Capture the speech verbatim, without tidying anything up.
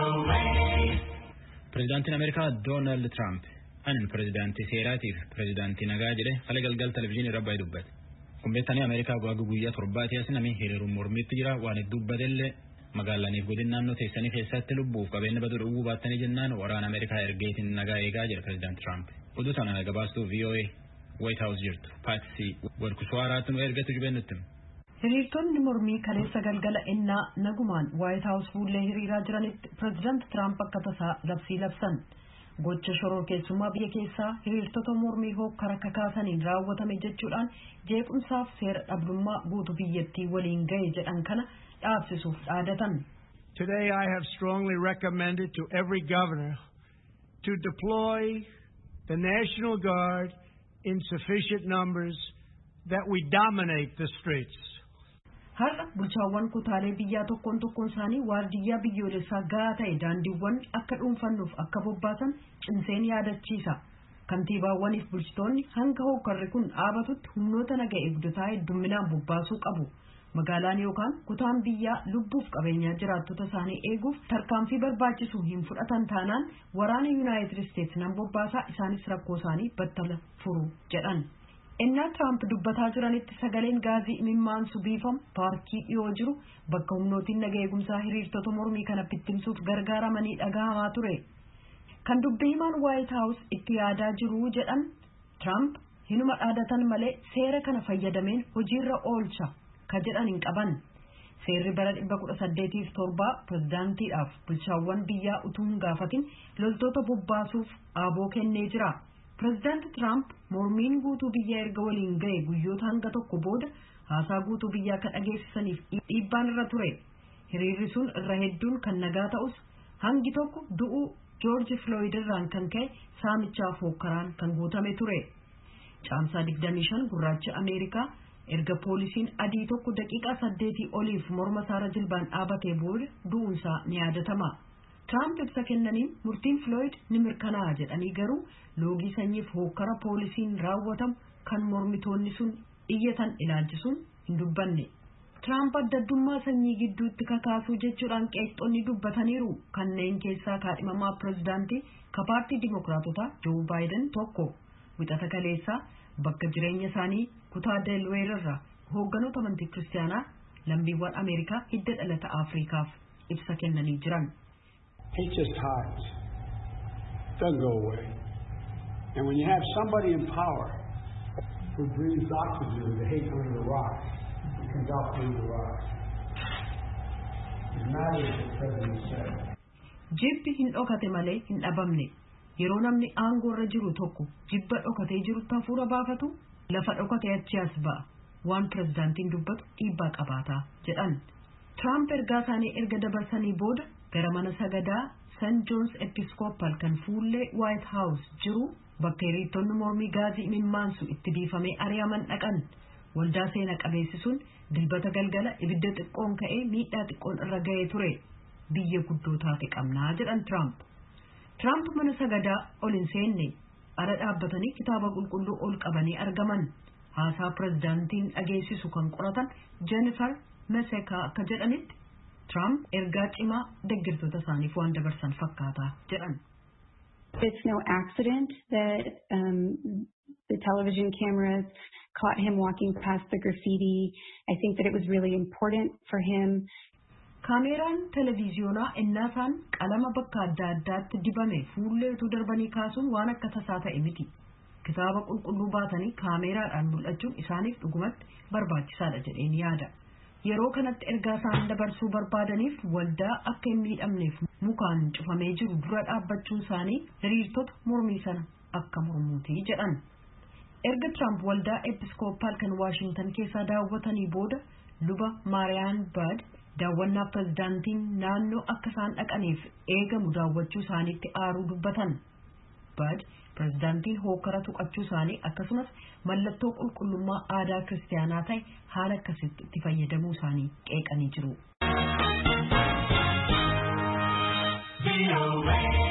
President America Donald Trump anin President Seeratif President Nagajile kale galgal television rabba dubbat kumbeetani America waagu guyyaa torbaati asinami hiriiru mormitti jira waan dubbadelle magaalaniif godin naannoo teessanii keessatti lubbuuf qabeenya badu dhuguu baattanii jennaan waraana America ergeetiin nagaa eegaa jira President Trump oduu sana gabaastuu V O A White House jirtu Patsy Wadkuswaaraatu ergatu jibeenutti hiriirtonni mormii kaleessa galgala innaa nagumaan White House fuullee hiriiraa jiranitti President Trump akka tasaa labsii labsan gocha shoroo keessummaa biyya keessaa hiriirtota mormii hokkara kakaasaniin raawwatame jechuudhaan jeequmsaaf seera dhabdummaa guutuu biyyattii waliin ga'e jedhan kana dhaabsisuuf dhaadatan. Today I have strongly recommended to every governor to deploy the National Guard in sufficient numbers that we dominate the streets. Har'a bulchaawwan kutaalee biyyaa tokkoon tokkoon isaanii waardiyyaa biyyoolessaa gahaa ta'e daandiiwwan akka dhuunfannuuf akka bobbaasan cimseen yaadachiisa. Kantiibaawwaniif bulchitoonni hanga hokkarri kun dhaabatutti humnoota naga eegdotaa hedduminaan bobbaasuu qabu. Magaalaan yookaan kutaan biyyaa lubbuuf qabeenyaa jiraattota isaanii eeguuf tarkaanfii barbaachisu hin fudhatan taanaan waraana United States nan bobbaasaa isaanis rakkoo isaanii battala furu jedhan. Innaa Trump dubbataa jiranitti sagaleen gaazii imimmaansu biifam paarkii dhiyoo jiru bakka humnootiin naga eegumsaa hiriirtota mormii kana bittimsuuf gargaaramanii dhagahamaa ture. Kan dubbii himaan White House itti yaadaa jiru jedhan Trump hinuma dhaadatan malee seera kana fayyadameen hojiirra oolcha ka jedhan hin qaban. Seerri bara dhibba kudha saddeetiif torbaa pirezidaantiidhaaf bulchaawwan biyyaa utuu hin gaafatin loltoota bobbaasuuf aaboo kennee jira. President Trump mormiin guutuu biyya erga waliin ga'e guyyoota hanga tokko booda haasaa guutuu biyyaa kan dhageessisaniif dhiibbaan irra ture. Hiriirri sun irra hedduun kan nagaa ta'us hangi tokko du'uu George Floyd irraan kan ka'e saamichaaf hokkaraan kan guutame ture. Caamsaa digdamii shan gurraacha Ameerikaa erga poolisiin adii tokko daqiiqaa saddeetii oliif morma isaarra jilbaan dhaabatee booda du'uunsaa ni yaadatama. Trump ibsa kennaniin murtiin Floyd ni mirkanaa'a jedhanii garuu loogii sanyiif hokkara poolisiin raawwatamu kan mormitoonni sun iyyatan ilaalchisuun hin dubbanne. Trump addaddummaa sanyii gidduutti kakaasuu jechuudhaan qeeqxonni dubbataniiru kanneen keessaa kaadhimamaa pirezidaantii ka paartii Dimookiraatotaa Joe Biden tokko wixata kaleessaa bakka jireenya isaanii kutaa Delaware irraa hoogganoota amantii kiristaanaa lammiiwwan Ameerikaa hidda dhalata Afrikaaf ibsa kennanii jiran. Hate just hides. Doesn't go away. And when you have somebody in power who breathes oxygen, the hate going to rise. It comes out through the rise. It matters what the President said. Jibbi hin dhokate malee hin dhabamne. Yeroo namni aangoo irra jiru tokko jibba dhokatee jirutti hafuura baafatu lafa dhokate achi as ba'a. Waan pirezidaantiin dubbatu dhiibbaa qabaataa jedhan. Trump ergaa isaanii erga dabarsanii booda gara mana sagadaa Saint John's Episcopal kan fuullee White House jiru bakka hiriirtonni mormii gaazii imimmaansu itti biifamee ari'aman dhaqan. Waldaa seena qabeessi sun dilbata galgala ibidda xiqqoon ka'ee miidhaa xiqqoon irra ga'ee ture. Biyya guddoo taate qabnaa jedhan Trump. Trump mana sagadaa ol hin seenne ara dhaabbatanii kitaaba qulqulluu ol qabanii argaman. Haasaa pirezidaantiin dhageessisu kan qoratan Jennifer Maseka akka jedhanitti Trump ergaa cimaa deeggartoota isaaniif waan dabarsan fakkaata jedhan. It's no accident that um, the television cameras caught him walking past the graffiti. I think that it was really important for him. Kaameraan televiziyoonaa innaasaan qalama bakka adda addaatti dibame fuulleetu darbanii kaasuun waan akka tasaa ta'e miti. Kitaaba qulqulluu baatanii kaameraadhaan mul'achuun isaaniif dhugumatti barbaachisaadha jedheen yaada. Yeroo kanatti ergaa isaan dabarsuu barbaadaniif waldaa akka hin miidhamneef mukaan cufamee jiru dura dhaabbachuun isaanii hiriirtota mormii sana akka mormuutii jedhan. Erga Trump waldaa Episcopal kan Washington keessaa daawwatanii booda luba Marian Bud daawwannaa pirezidaantiin naannoo akka isaan dhaqaniif eegamu daawwachuu isaaniitti aaruu dubbatan. Bud pirezidaantiin hokkara tuqachuu isaanii akkasumas mallattoo qulqullummaa aadaa kiristaanaa ta'e haala akkasitti itti fayyadamuu isaanii qeeqanii jiru.